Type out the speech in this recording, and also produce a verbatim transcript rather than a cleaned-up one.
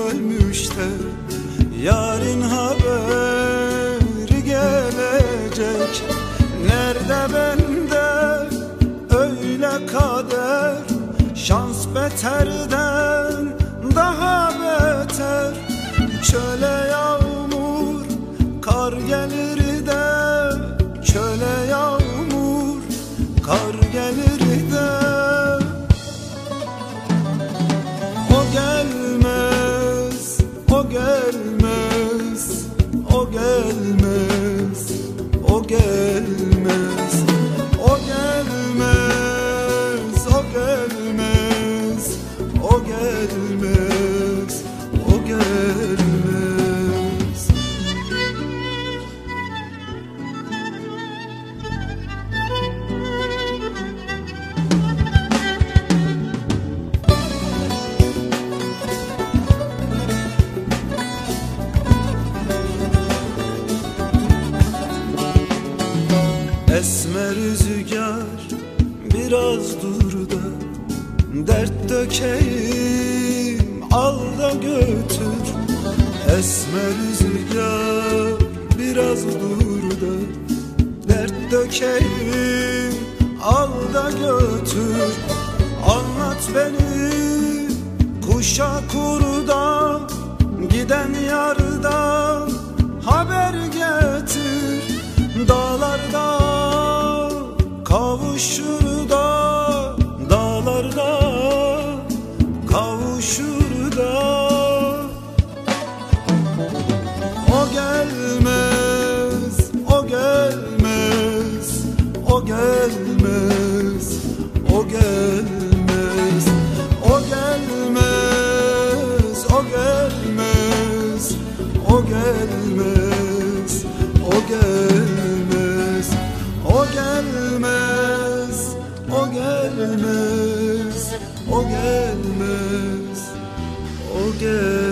ölmüş de yarın haberi gelecek. Nerede bende öyle kader, şans beterden daha beter. Çöle yağmur kar gelir de, çöle yağmur kar gelir de. O gelmez, o gelmez, o gelmez, o gelmez, o gelmez, o gelmez, o gelmez, o gelmez. Esmer rüzgar biraz dur da dert dökeyim, al da götür. Esmer rüzgar biraz dur da dert dökeyim, al da götür. Anlat beni kuşa kurda, giden yardan haber getir. Dağlarda kavuşur da, dağlarda kavuşur da. O gelmez, o gelmez, o gelmez, o gelmez, o gelmez, o gelmez, o gelmez, o gelmez, o gelmez, o gelmez, o gelmez, o gelmez.